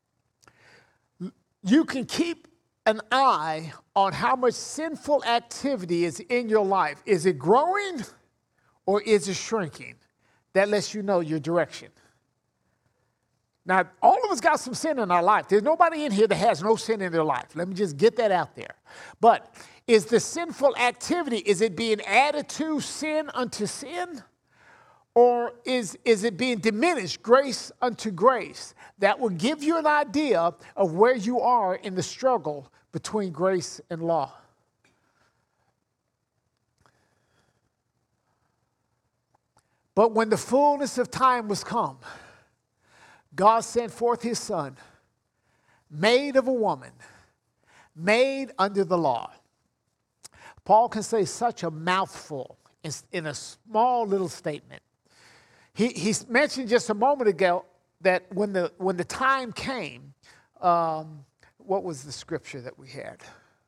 You can keep an eye on how much sinful activity is in your life. Is it growing or is it shrinking? That lets you know your direction. Now, all of us got some sin in our life. There's nobody in here that has no sin in their life. Let me just get that out there. But is the sinful activity, is it being added to sin unto sin? Or is, is it being diminished, grace unto grace? That will give you an idea of where you are in the struggle between grace and law. But when the fullness of time was come, God sent forth his Son, made of a woman, made under the law. Paul can say such a mouthful in, in a small little statement. He, he mentioned just a moment ago that when the, when the time came, um, what was the scripture that we had?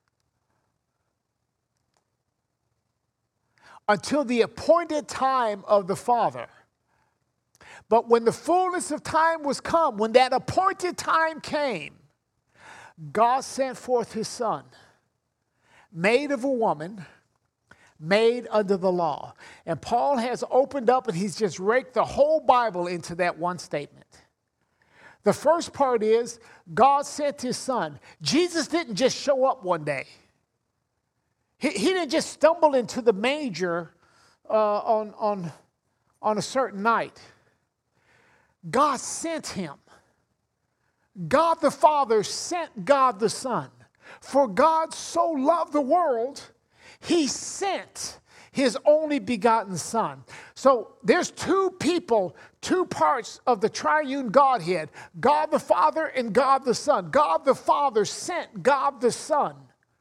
Until the appointed time of the Father. But when the fullness of time was come, when that appointed time came, God sent forth his Son, made of a woman, made under the law. And Paul has opened up and he's just raked the whole Bible into that one statement. The first part is God sent his Son. Jesus didn't just show up one day. He, he didn't just stumble into the manger uh, on, on, on a certain night. God sent him. God the Father sent God the Son. For God so loved the world, he sent his only begotten Son. So there's two people, two parts of the triune Godhead, God the Father and God the Son. God the Father sent God the Son,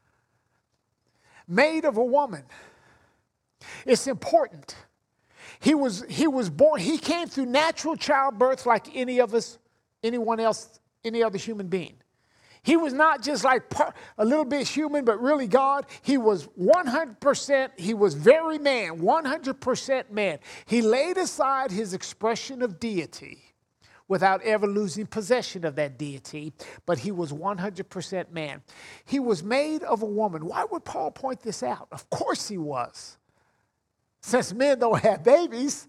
made of a woman. It's important. He was, he was born, he came through natural childbirth like any of us, anyone else, any other human being. He was not just like part, a little bit human, but really God. He was one hundred percent, he was very man, one hundred percent man. He laid aside his expression of deity without ever losing possession of that deity, but he was one hundred percent man. He was made of a woman. Why would Paul point this out? Of course he was. Since men don't have babies.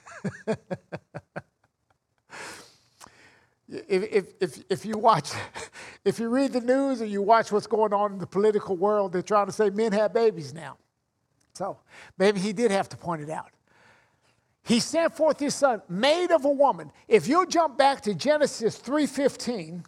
If, if, if, if you watch, if you read the news or you watch what's going on in the political world, they're trying to say men have babies now. So maybe he did have to point it out. He sent forth his Son, made of a woman. If you'll jump back to Genesis three fifteen,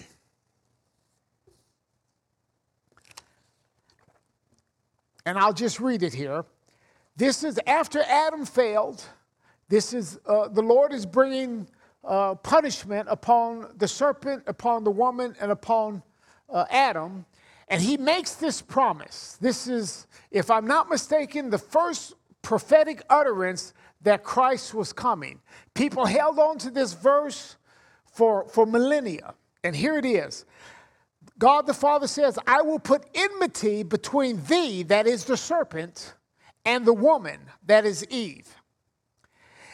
and I'll just read it here. This is after Adam failed. This is, uh, the Lord is bringing Uh, punishment upon the serpent, upon the woman, and upon uh, Adam. And he makes this promise. This is, if I'm not mistaken, the first prophetic utterance that Christ was coming. People held on to this verse for, for millennia. And here it is. God the Father says, I will put enmity between thee, that is the serpent, and the woman, that is Eve.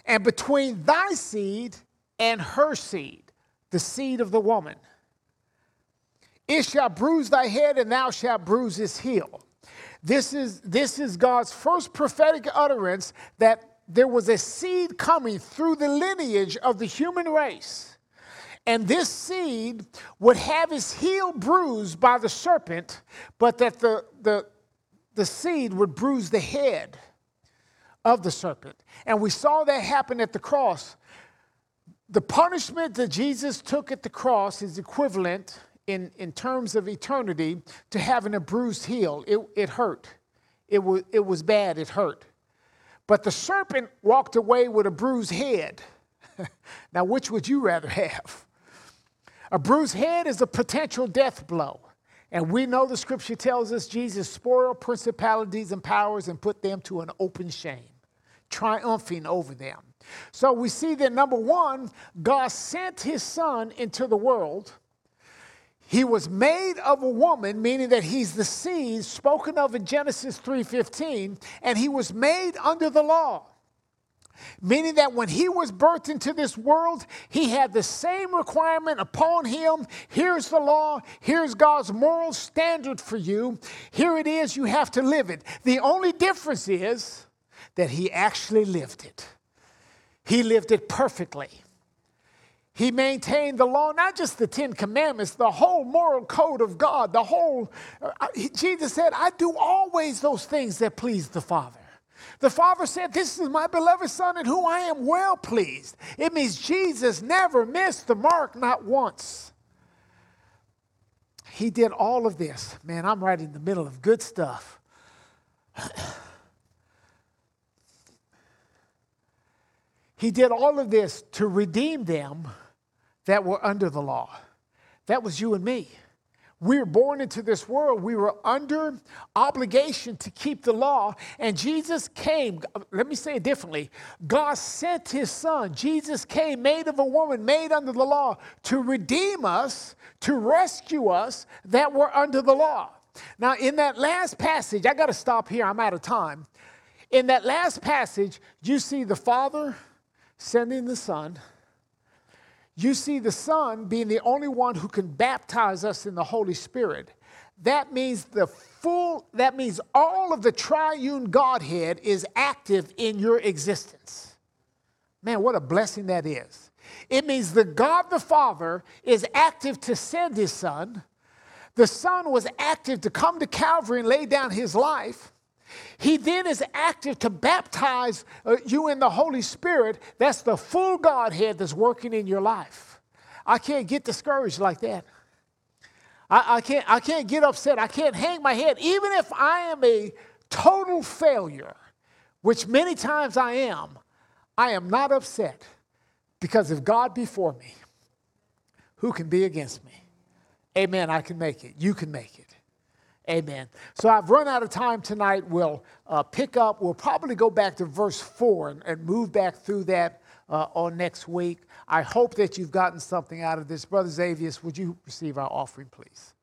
and between thy seed and her seed, the seed of the woman. It shall bruise thy head, and thou shalt bruise his heel. This is, this is God's first prophetic utterance that there was a seed coming through the lineage of the human race. And this seed would have his heel bruised by the serpent, but that the, the, the seed would bruise the head of the serpent. And we saw that happen at the cross. The punishment that Jesus took at the cross is equivalent in, in terms of eternity to having a bruised heel. It, it hurt. It was, it was bad. It hurt. But the serpent walked away with a bruised head. Now, which would you rather have? A bruised head is a potential death blow. And we know the scripture tells us Jesus spoiled principalities and powers and put them to an open shame, triumphing over them. So we see that, number one, God sent his son into the world. He was made of a woman, meaning that he's the seed spoken of in Genesis three fifteen, and he was made under the law, meaning that when he was birthed into this world, he had the same requirement upon him. Here's the law. Here's God's moral standard for you. Here it is. You have to live it. The only difference is that he actually lived it. He lived it perfectly. He maintained the law, not just the Ten Commandments, the whole moral code of God, the whole, uh, Jesus said, I do always those things that please the Father. The Father said, this is my beloved Son in whom I am well pleased. It means Jesus never missed the mark, not once. He did all of this. Man, I'm right in the middle of good stuff. He did all of this to redeem them that were under the law. That was you and me. We were born into this world. We were under obligation to keep the law. And Jesus came, let me say it differently. God sent his son. Jesus came made of a woman, made under the law, to redeem us, to rescue us that were under the law. Now, in that last passage, I got to stop here. I'm out of time. In that last passage, you see the Father sending the Son. You see the Son being the only one who can baptize us in the Holy Spirit. That means the full, that means all of the triune Godhead is active in your existence. Man, what a blessing that is. It means the God the Father is active to send his Son. The Son was active to come to Calvary and lay down his life. He then is active to baptize uh, you in the Holy Spirit. That's the full Godhead that's working in your life. I can't get discouraged like that. I, I, can't, I can't get upset. I can't hang my head. Even if I am a total failure, which many times I am, I am not upset, because if God be for me, who can be against me? Amen. I can make it. You can make it. Amen. So I've run out of time tonight. We'll uh, pick up. We'll probably go back to verse four and, and move back through that uh, on next week. I hope that you've gotten something out of this. Brother Xavier, would you receive our offering, please?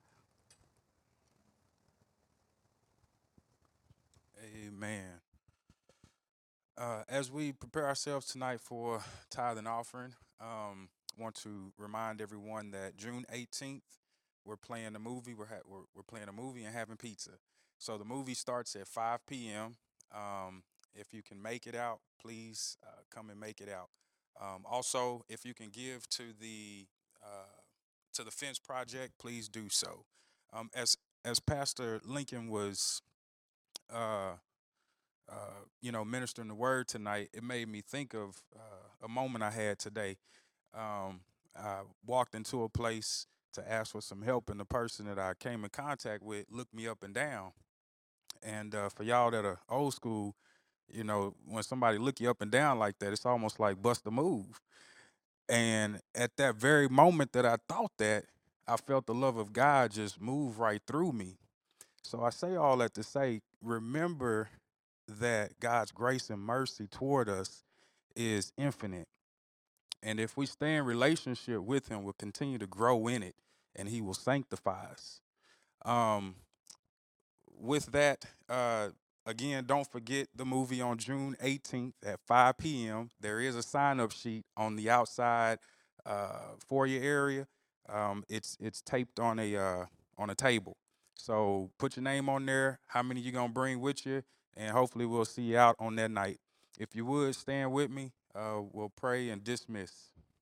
Amen. Uh, as we prepare ourselves tonight for tithe and offering, um, I want to remind everyone that June eighteenth, we're playing a movie. We're, ha- we're we're playing a movie and having pizza. So the movie starts at five p.m. Um, if you can make it out, please uh, come and make it out. Um, also, if you can give to the uh, to the Fence Project, please do so. Um, as as Pastor Lincoln was, uh, uh, you know, ministering the word tonight, it made me think of uh, a moment I had today. Um, I walked into a place to ask for some help, and the person that I came in contact with looked me up and down. And uh, for y'all that are old school, you know, when somebody look you up and down like that, it's almost like bust a move. And at that very moment that I thought that, I felt the love of God just move right through me. So I say all that to say, remember that God's grace and mercy toward us is infinite. And if we stay in relationship with him, we'll continue to grow in it, and he will sanctify us. Um, with that, uh, Again, don't forget the movie on June eighteenth at five p.m. There is a sign-up sheet on the outside uh, foyer area. Um, it's it's taped on a uh, on a table. So put your name on there, how many you gonna bring with you, and hopefully we'll see you out on that night. If you would stand with me, uh, we'll pray and dismiss.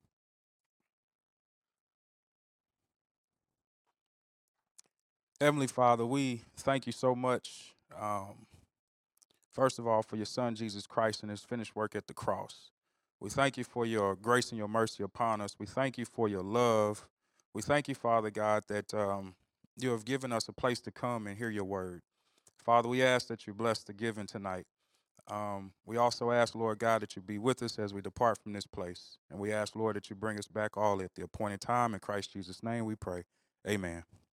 Heavenly Father, we thank you so much. Um, First of all, for your Son, Jesus Christ, and his finished work at the cross. We thank you for your grace and your mercy upon us. We thank you for your love. We thank you, Father God, that um, you have given us a place to come and hear your word. Father, we ask that you bless the giving tonight. Um, we also ask, Lord God, that you be with us as we depart from this place. And we ask, Lord, that you bring us back all at the appointed time. In Christ Jesus' name we pray. Amen.